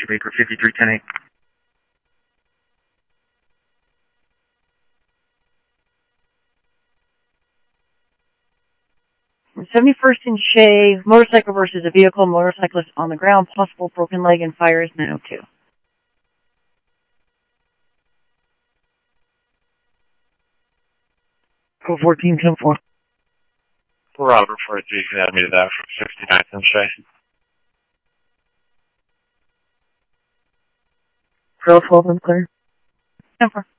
Vapor 5310A. 71st and Shea, motorcycle versus a vehicle, motorcyclist on the ground, possible broken leg and fire is 902. Code 1410-4. Robert 43, you can add me to that for 69th and Shea. Trail 12 and clear. 10-4.